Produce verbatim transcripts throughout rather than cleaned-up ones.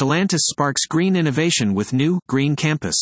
Stellantis sparks green innovation with new Green Campus.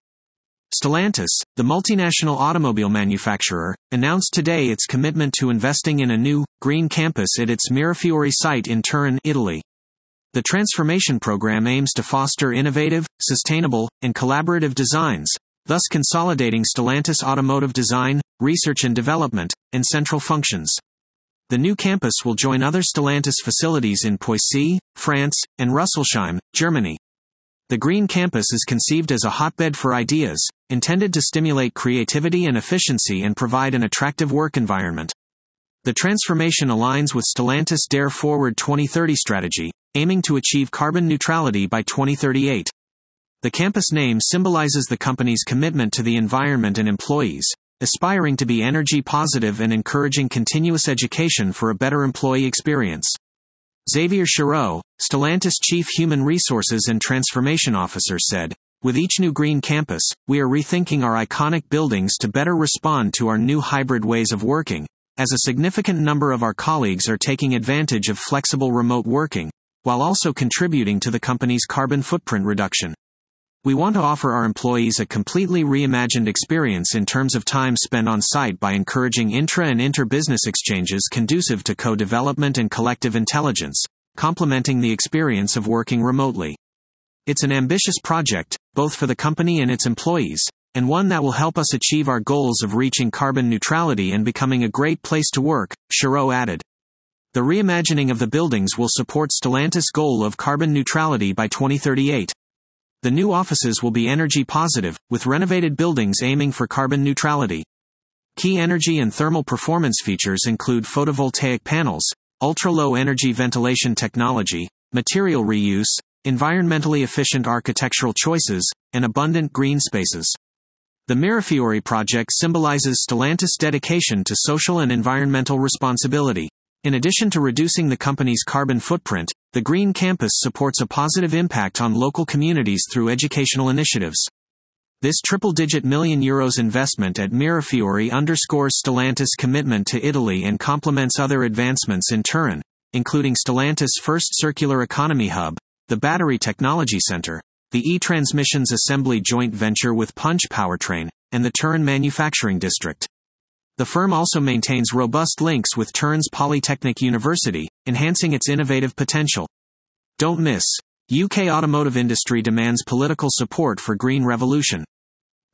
Stellantis, the multinational automobile manufacturer, announced today its commitment to investing in a new Green Campus at its Mirafiori site in Turin, Italy. The transformation program aims to foster innovative, sustainable, and collaborative designs, thus consolidating Stellantis automotive design, research and development, and central functions. The new campus will join other Stellantis facilities in Poissy, France, and Rüsselsheim, Germany. The Green Campus is conceived as a hotbed for ideas, intended to stimulate creativity and efficiency and provide an attractive work environment. The transformation aligns with Stellantis' Dare Forward twenty thirty strategy, aiming to achieve carbon neutrality by twenty thirty-eight. The campus name symbolizes the company's commitment to the environment and employees, aspiring to be energy positive and encouraging continuous education for a better employee experience. Xavier Chiraud, Stellantis Chief Human Resources and Transformation Officer said, "With each new Green Campus, we are rethinking our iconic buildings to better respond to our new hybrid ways of working, as a significant number of our colleagues are taking advantage of flexible remote working, while also contributing to the company's carbon footprint reduction. We want to offer our employees a completely reimagined experience in terms of time spent on site by encouraging intra- and inter-business exchanges conducive to co-development and collective intelligence, complementing the experience of working remotely. It's an ambitious project, both for the company and its employees, and one that will help us achieve our goals of reaching carbon neutrality and becoming a great place to work," Chiraud added. The reimagining of the buildings will support Stellantis' goal of carbon neutrality by twenty thirty-eight. The new offices will be energy positive, with renovated buildings aiming for carbon neutrality. Key energy and thermal performance features include photovoltaic panels, ultra-low energy ventilation technology, material reuse, environmentally efficient architectural choices, and abundant green spaces. The Mirafiori project symbolizes Stellantis' dedication to social and environmental responsibility. In addition to reducing the company's carbon footprint, the Green Campus supports a positive impact on local communities through educational initiatives. This triple-digit million euros investment at Mirafiori underscores Stellantis' commitment to Italy and complements other advancements in Turin, including Stellantis' first circular economy hub, the Battery Technology Center, the e-Transmissions Assembly joint venture with Punch Powertrain, and the Turin Manufacturing District. The firm also maintains robust links with Turin's Polytechnic University, enhancing its innovative potential. Don't miss. U K automotive industry demands political support for green revolution.